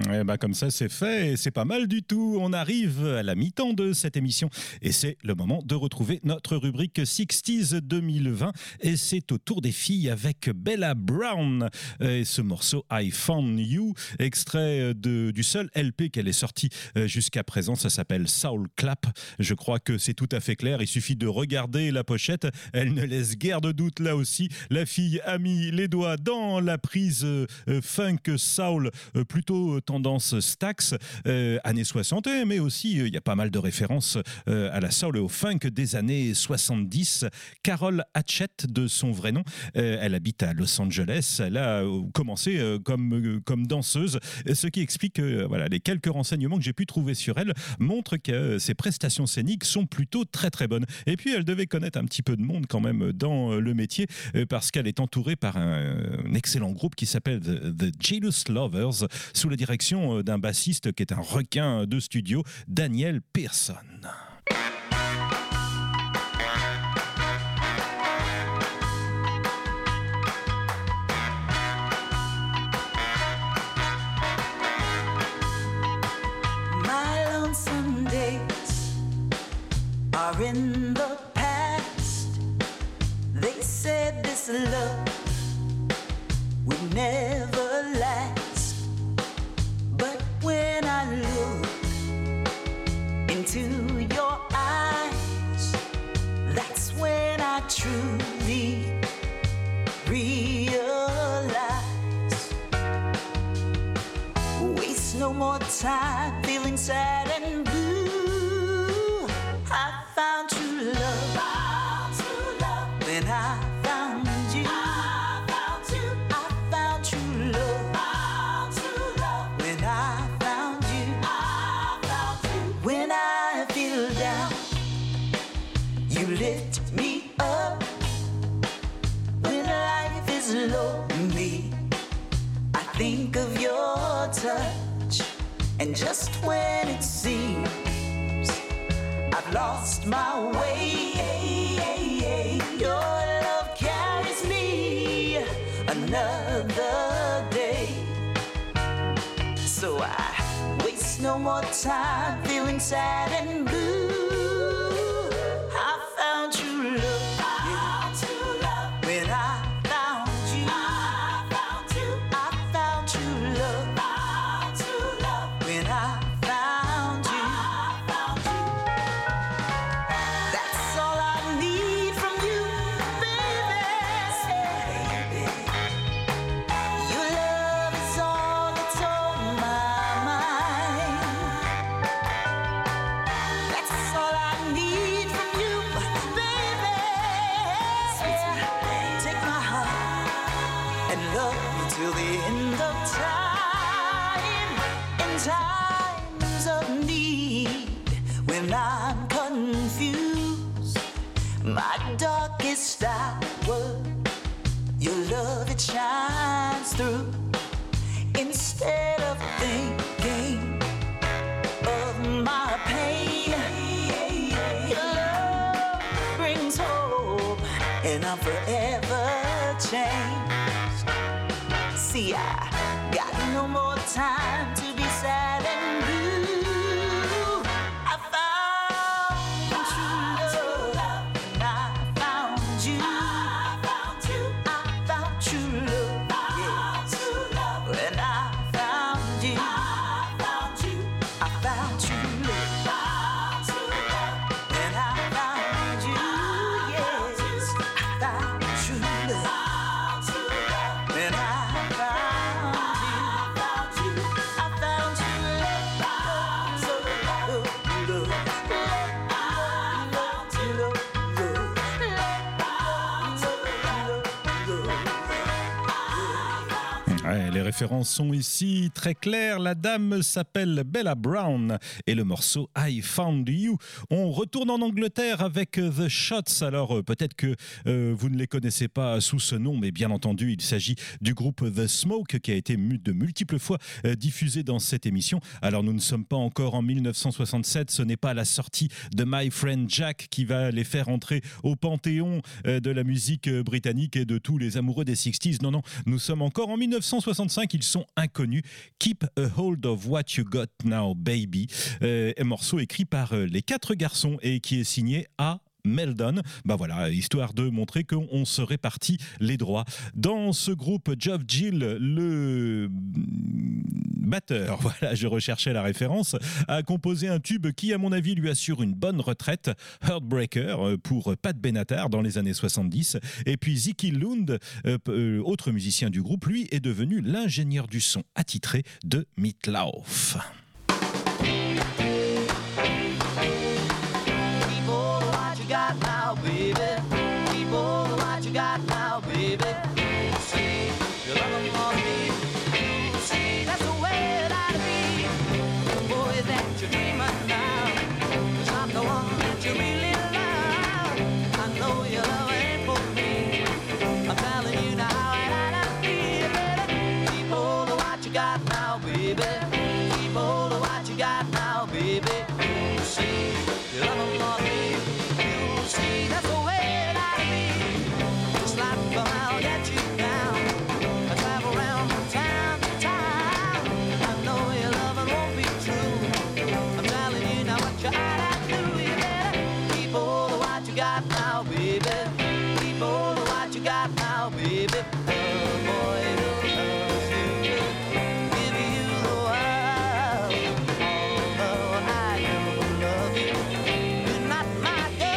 Eh ben comme ça c'est fait et c'est pas mal du tout. On arrive à la mi-temps de cette émission et c'est le moment de retrouver notre rubrique 60s 2020 et c'est au tour des filles avec Bella Brown et ce morceau I Found You, extrait du seul LP qu'elle est sortie jusqu'à présent. Ça s'appelle Soul Clap. Je crois que c'est tout à fait clair. Il suffit de regarder la pochette. Elle ne laisse guère de doute là aussi. La fille a mis les doigts dans la prise funk soul plutôt tendance Stax, années 60, mais aussi il y a pas mal de références à la soul et au funk des années 70. Carol Hatchett de son vrai nom, elle habite à Los Angeles, elle a commencé comme danseuse, ce qui explique que voilà, les quelques renseignements que j'ai pu trouver sur elle montrent que ses prestations scéniques sont plutôt très très bonnes. Et puis elle devait connaître un petit peu de monde quand même dans le métier parce qu'elle est entourée par un excellent groupe qui s'appelle The Jealous Lovers sous la direction d'un bassiste qui est un requin de studio, Daniel Pearson. My lonesome days are in the past. They said this love would never last. But when I look into your eyes, that's when I truly realize. Waste no more time feeling sad and blue. I found true love, when I found you. I found true love, when I found you. When I feel down, you lift me up. When life is lonely, I think of your touch. And just when it seems I've lost my way, your love carries me another day. So I waste no more time feeling sad and blue. I found true love, when I found you. I found true love, when I found you. That's all I need from you, baby. Your love is all that's on my mind. That's all I need from you, baby. Take my heart and love me till the end of time. In times of need, when I'm confused, my darkest hour, your love it shines through. Instead of thinking of my pain, your love brings hope, and I'm forever changed. See, I got no more time to be sad and blue. I found true love, and I found you. I found true love, yes. When I found you, I found true love. When I found you, yes. I found true love. When I found you, I found true love. Ouais, les références sont ici très claires. La dame s'appelle Bella Brown et le morceau I Found You. On retourne en Angleterre avec The Shots. Alors peut-être que vous ne les connaissez pas sous ce nom, mais bien entendu il s'agit du groupe The Smoke qui a été de multiples fois diffusé dans cette émission. Alors nous ne sommes pas encore en 1967, ce n'est pas la sortie de My Friend Jack qui va les faire entrer au panthéon de la musique britannique et de tous les amoureux des 60s. Non, nous sommes encore en 1965 1965, ils sont inconnus. Keep a hold of what you got now, baby. Un morceau écrit par les 4 garçons et qui est signé A. Meldon, voilà, histoire de montrer qu'on se répartit les droits. Dans ce groupe, Geoff Gill, le batteur, voilà, je recherchais la référence, a composé un tube qui, à mon avis, lui assure une bonne retraite, Heartbreaker, pour Pat Benatar dans les années 70. Et puis Ziggy Lund, autre musicien du groupe, lui est devenu l'ingénieur du son attitré de Meat Loaf. Got now, baby. People, what you got now, baby. You see, you love them for me. You see, that's the way it ought to be. The boy that you're dreaming now is not the one that you really love. I know your love ain't for me. I'm telling you now how it ought to be, baby. People, what you got now, baby. People, what you got now, baby. You see, you love them for me. See, that's the way it ought to be. Just like I'll get you down. I travel around from town to town. I know your loving won't be true. I'm telling you now what you ought to do. You better keep hold of what you got now, baby. Keep hold of what you got now, baby. Oh, boy, who loves you will give you the world. Although I don't love you, you're not my girl.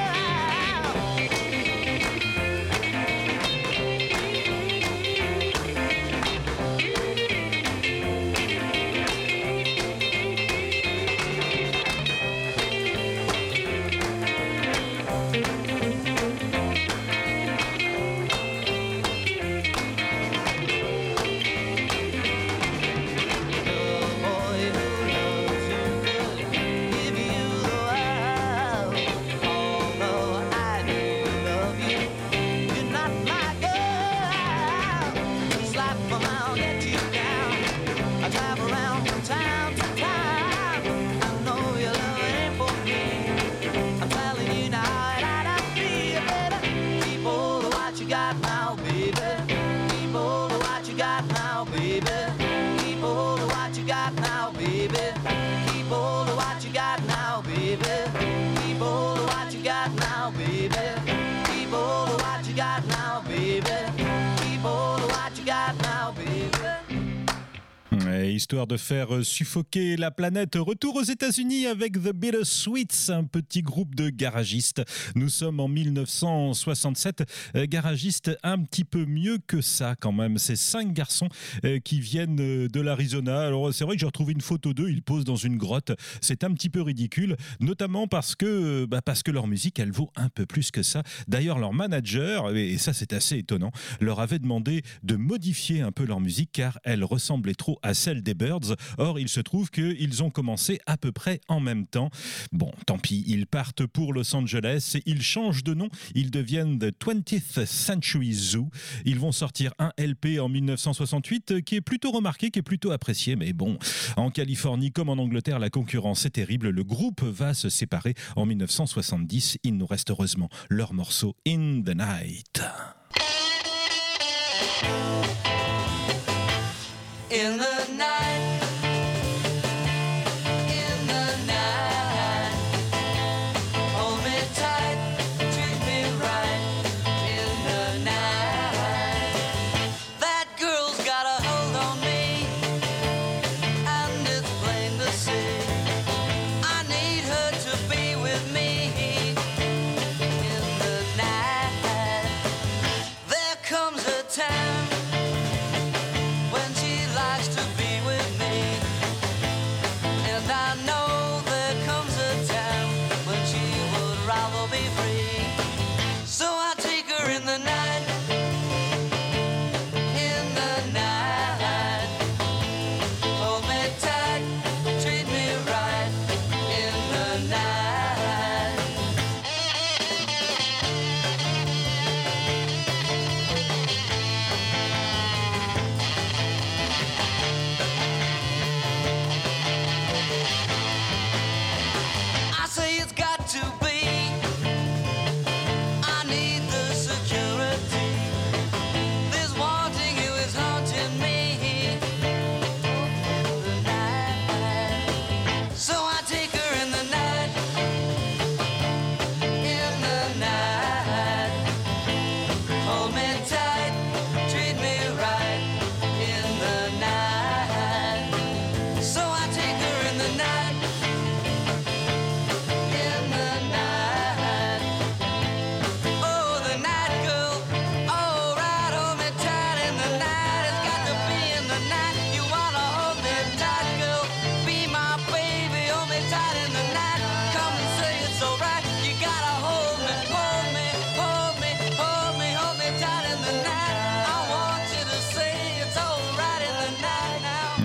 Histoire de faire suffoquer la planète. Retour aux États-Unis avec The Bittersweets, un petit groupe de garagistes. Nous sommes en 1967. Garagistes un petit peu mieux que ça quand même. C'est 5 garçons qui viennent de l'Arizona. Alors c'est vrai que j'ai retrouvé une photo d'eux. Ils posent dans une grotte. C'est un petit peu ridicule, notamment parce que leur musique, elle vaut un peu plus que ça. D'ailleurs, leur manager, et ça c'est assez étonnant, leur avait demandé de modifier un peu leur musique car elle ressemblait trop à celle des Birds. Or, il se trouve qu'ils ont commencé à peu près en même temps. Bon, tant pis, ils partent pour Los Angeles et ils changent de nom. Ils deviennent The 20th Century Zoo. Ils vont sortir un LP en 1968 qui est plutôt remarqué, qui est plutôt apprécié. Mais bon, en Californie comme en Angleterre, la concurrence est terrible. Le groupe va se séparer en 1970. Il nous reste heureusement leur morceau In the Night. In the night, in the night, hold me tight, treat me right. In the night, that girl's got a hold on me, and it's plain to see. I need her to be with me. In the night, there comes a time when she likes to be with me.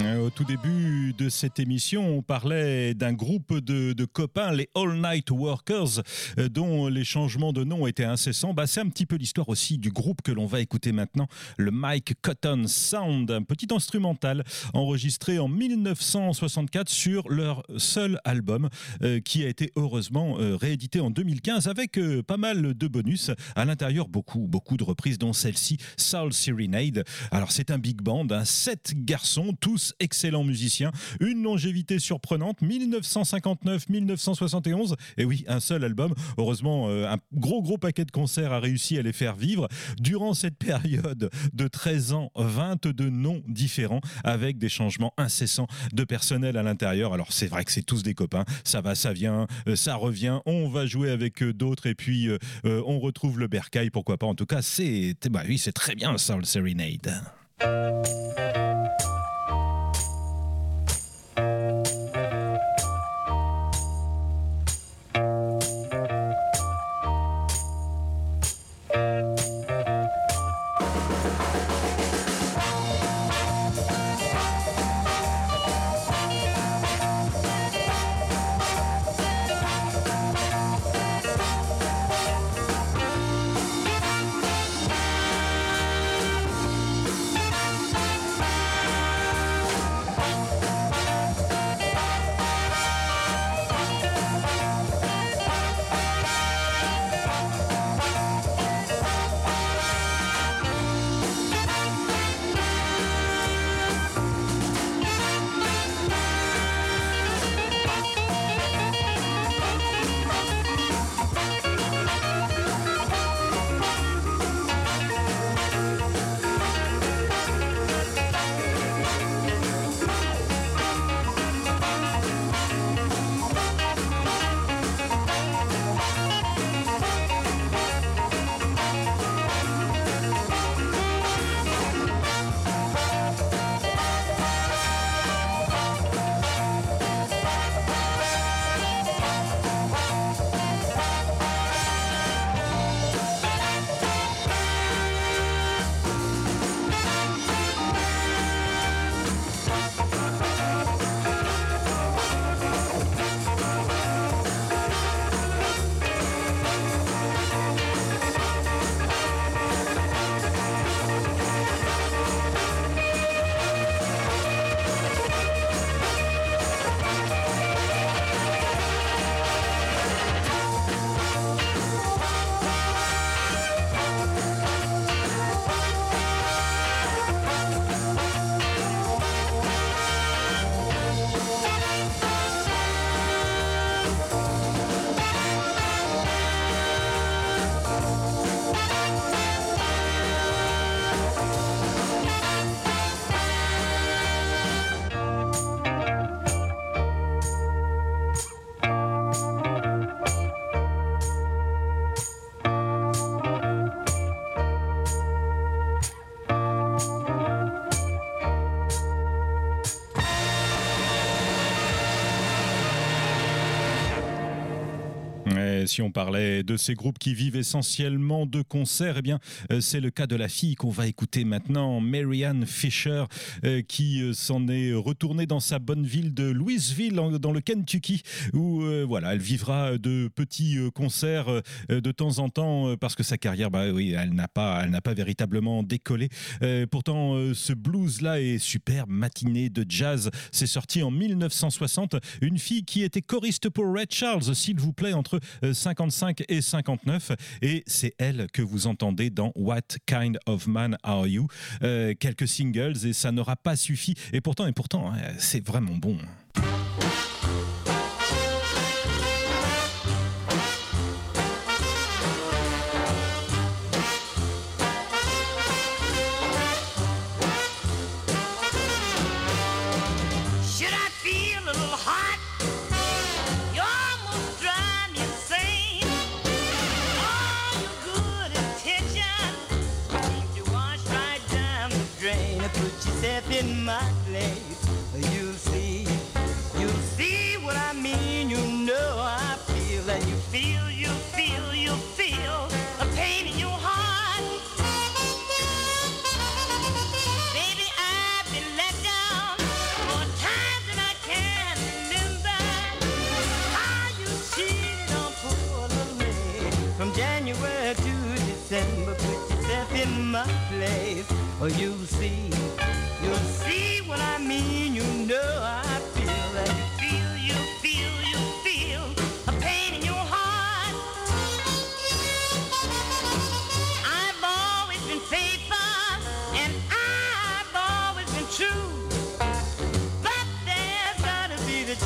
Au tout début de cette émission, on parlait d'un groupe de copains, les All Night Workers, dont les changements de nom étaient incessants. C'est un petit peu l'histoire aussi du groupe que l'on va écouter maintenant, le Mike Cotton Sound, un petit instrumental enregistré en 1964 sur leur seul album, qui a été heureusement réédité en 2015 avec pas mal de bonus. À l'intérieur, beaucoup de reprises, dont celle-ci, Soul Serenade. Alors c'est un big band, 7 garçons, tous excellents musiciens, une longévité surprenante, 1959-1971, et oui, un seul album. Heureusement, un gros paquet de concerts a réussi à les faire vivre. Durant cette période de 13 ans, 22 noms différents, avec des changements incessants de personnel à l'intérieur. Alors c'est vrai que c'est tous des copains, ça va, ça vient, ça revient, on va jouer avec d'autres, et puis on retrouve le bercail, pourquoi pas. En tout cas, c'est très bien, Soul Serenade. Si on parlait de ces groupes qui vivent essentiellement de concerts, eh bien, c'est le cas de la fille qu'on va écouter maintenant, Marianne Fisher, qui s'en est retournée dans sa bonne ville de Louisville, dans le Kentucky, où elle vivra de petits concerts de temps en temps, parce que sa carrière, elle n'a pas véritablement décollé. Pourtant, ce blues-là est superbe, matinée de jazz. C'est sorti en 1960. Une fille qui était choriste pour Ray Charles, s'il vous plaît, entre 55 et 59, et c'est elle que vous entendez dans What Kind of Man Are You. Quelques singles et ça n'aura pas suffi, et pourtant c'est vraiment bon. In my place, you'll see what I mean. You know I feel, and you feel a pain in your heart. Baby, I've been let down. Oh, you'll see what I mean. You know I feel that you feel a pain in your heart. I've always been faithful and I've always been true. But there's gotta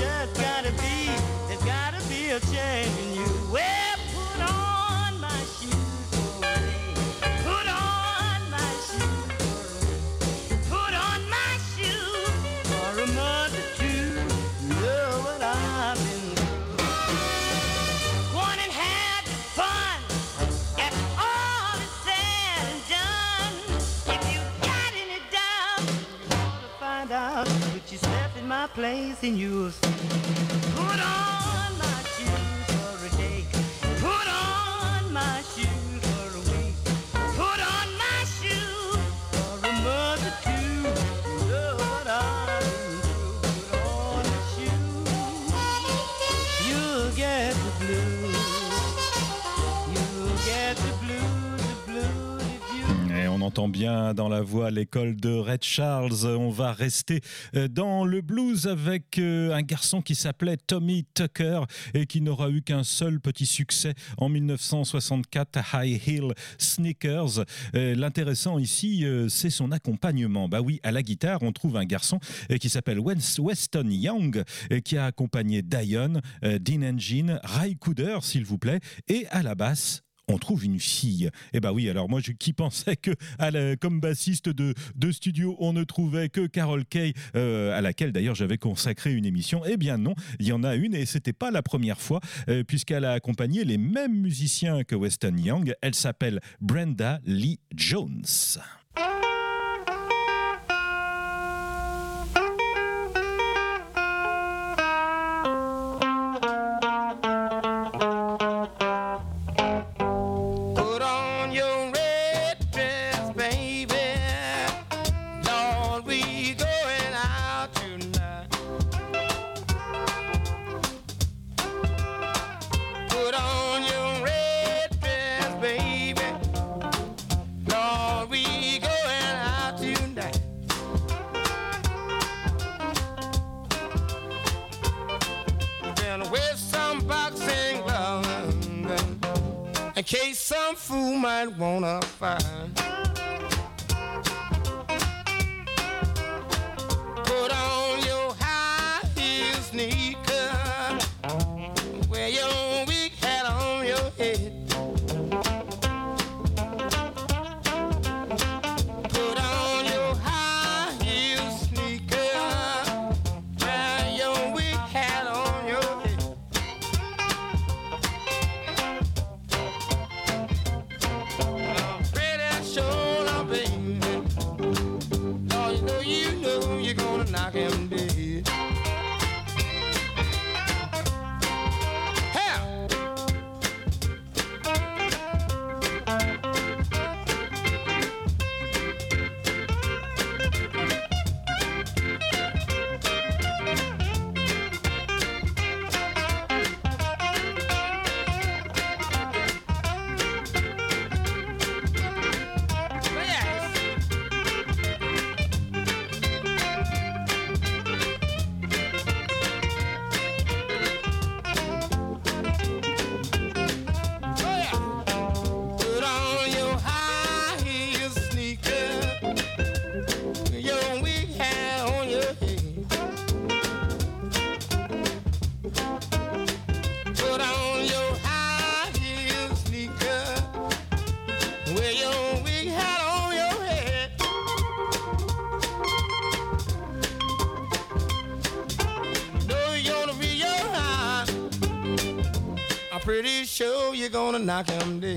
be a change in you. Well, put on my shoes for a day. Put on my shoes. Put on my shoes for a month or two. You know what I've been through. Go on and have your fun. After all is said and done, if you got any doubt, you want to find out, put yourself in my place and you'll see. Put on my shoes for a day. Put on my shoes for a week. Put on my shoes for a month or two. You know what I've been through. Put on my shoes. You'll get the blues. You'll get the blues if you. Et on entend bien dans la voix l'école de Ray Charles. On va rester dans le blues avec un garçon qui s'appelait Tommy Tucker et qui n'aura eu qu'un seul petit succès en 1964, High Heel Sneakers. L'intéressant ici, c'est son accompagnement. Bah oui, à la guitare, on trouve un garçon qui s'appelle Weston Young, qui a accompagné Dion, Dean Engine, Ry Cooder, s'il vous plaît, et à la basse, on trouve une fille. Eh bien oui, alors moi qui pensais que comme bassiste de studio, on ne trouvait que Carol Kaye, à laquelle d'ailleurs j'avais consacré une émission. Eh bien non, il y en a une et c'était pas la première fois, puisqu'elle a accompagné les mêmes musiciens que Weston Young. Elle s'appelle Brenda Lee Jones. In case some fool might wanna find. Put on your high heel sneaker, wear your big hat on your head. Put on your high heel sneaker, wear your big hat on your head. Knock him dead. Hell. Pretty sure you're gonna knock him dead.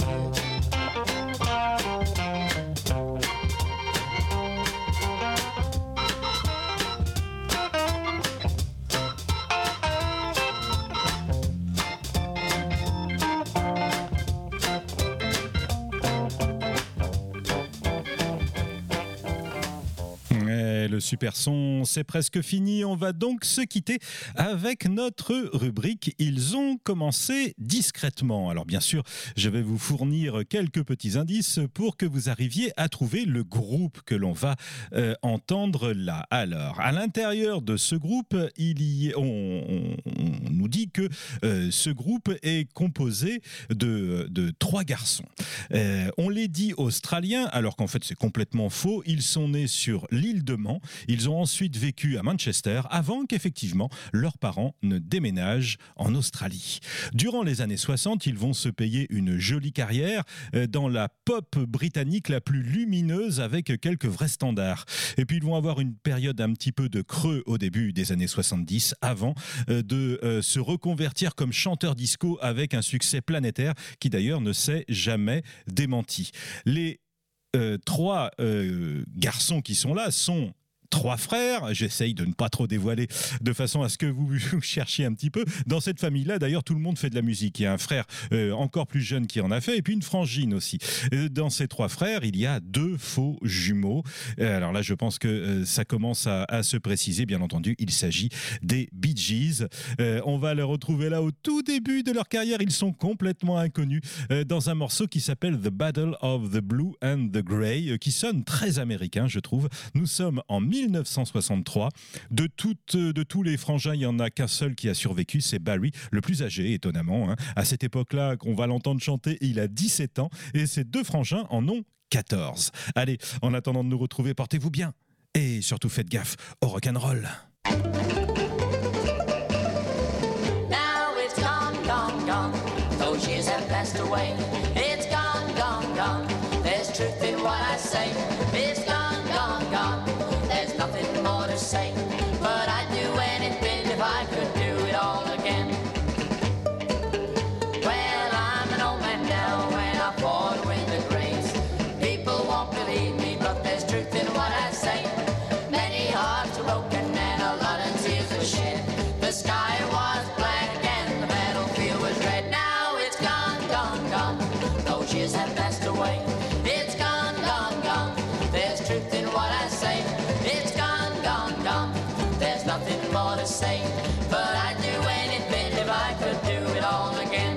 Le Super Son, c'est presque fini. On va donc se quitter avec notre rubrique. Ils ont commencé discrètement. Alors bien sûr, je vais vous fournir quelques petits indices pour que vous arriviez à trouver le groupe que l'on va entendre là. Alors, à l'intérieur de ce groupe, on nous dit que ce groupe est composé de 3 garçons. On les dit australiens, alors qu'en fait c'est complètement faux. Ils sont nés sur l'île de Man. Ils ont ensuite vécu à Manchester avant qu'effectivement leurs parents ne déménagent en Australie. Durant les années 60, ils vont se payer une jolie carrière dans la pop britannique la plus lumineuse avec quelques vrais standards. Et puis ils vont avoir une période un petit peu de creux au début des années 70 avant de se reconvertir comme chanteur disco avec un succès planétaire qui d'ailleurs ne s'est jamais démenti. Les 3 garçons qui sont là sont 3 frères, j'essaye de ne pas trop dévoiler de façon à ce que vous cherchiez un petit peu. Dans cette famille-là, d'ailleurs, tout le monde fait de la musique. Il y a un frère encore plus jeune qui en a fait, et puis une frangine aussi. Dans ces 3 frères, il y a 2 faux jumeaux. Alors là, je pense que ça commence à se préciser. Bien entendu, il s'agit des Bee Gees. On va les retrouver là au tout début de leur carrière. Ils sont complètement inconnus dans un morceau qui s'appelle The Battle of the Blue and the Grey, qui sonne très américain, je trouve. Nous sommes en 1963. De tous les frangins, il n'y en a qu'un seul qui a survécu, c'est Barry, le plus âgé, étonnamment. Hein. À cette époque-là, qu'on va l'entendre chanter, il a 17 ans et ses 2 frangins en ont 14. Allez, en attendant de nous retrouver, portez-vous bien et surtout faites gaffe au rock'n'roll. Now it's gone, gone, gone. Those years have passed away. It's gone, gone, gone. There's truth in what I say. It's gone, gone, gone. There's nothing more to say. But I'd do anything if I could do it all again. Well, I'm an old man now and I fought with the graves. People won't believe me, but there's truth in what I say. Many hearts are broken and a lot of tears are shed. The sky was black and the battlefield was red. Now it's gone, gone, gone. Those years have passed away. It's gone, gone, gone. There's truth in what I say. It's gone, gone, gone. There's nothing more to say. But I'd do anything if I could do it all again.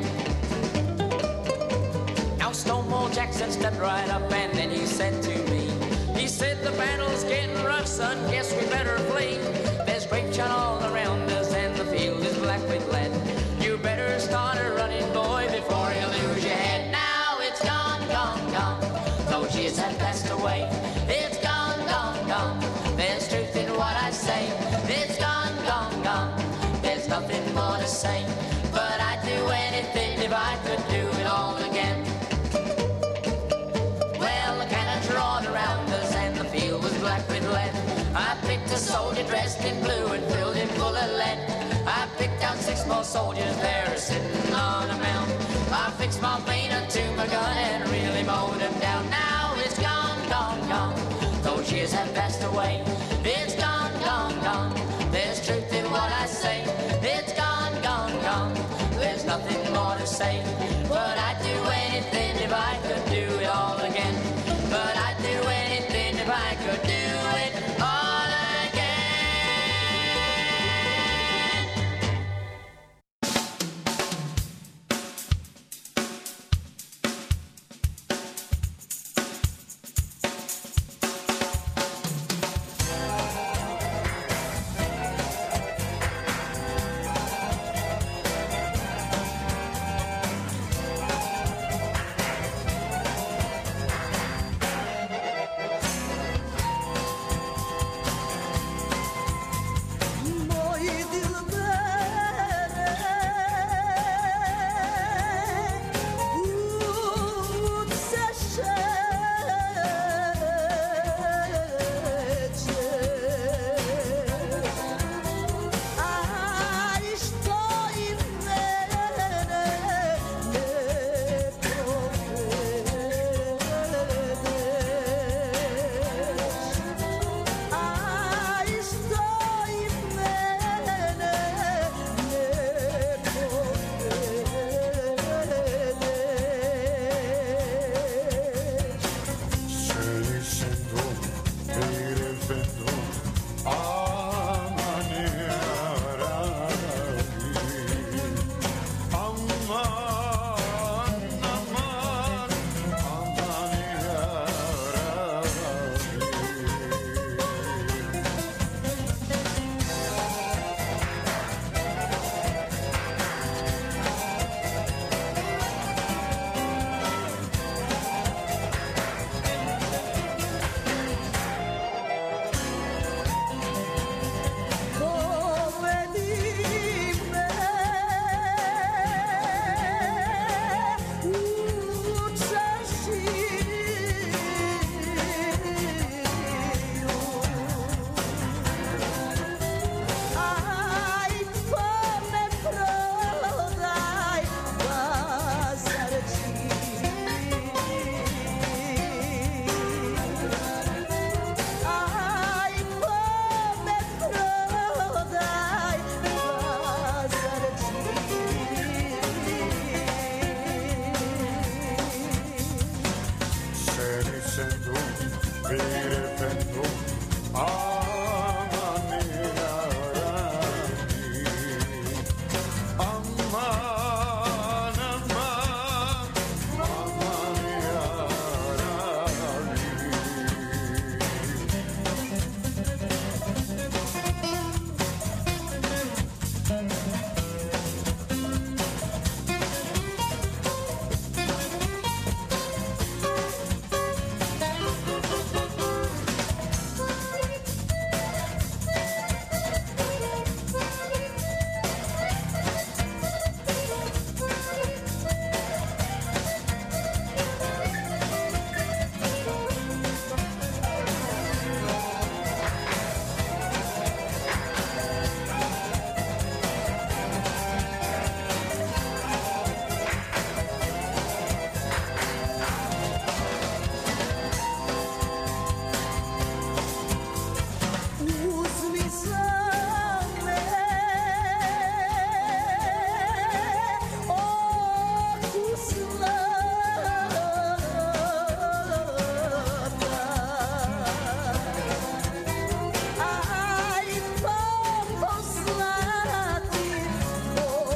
Now Stonewall Jackson stepped right up and then he said to me, he said the battle's getting rough, son, guess we better flee. There's grapeshot all around us and the field is black with lead. You better start a running, boy, before you lose your head. Now it's gone, gone, gone. Those years have passed away. It's gone, gone, gone. There's truth in what I say. It's gone, gone, gone. There's nothing more to say. But I'd do anything if I could do it all again. Well, the cannons roared around us and the field was black with lead. I picked a soldier dressed in blue and filled him full of lead. I picked out 6 more soldiers there sitting on a mound. I fixed my planer to my gun and really mowed him down. Now it's gone, gone, gone. Those years have passed away. It's gone, gone, gone. There's truth in what I say. It's gone, gone, gone. There's nothing more to say.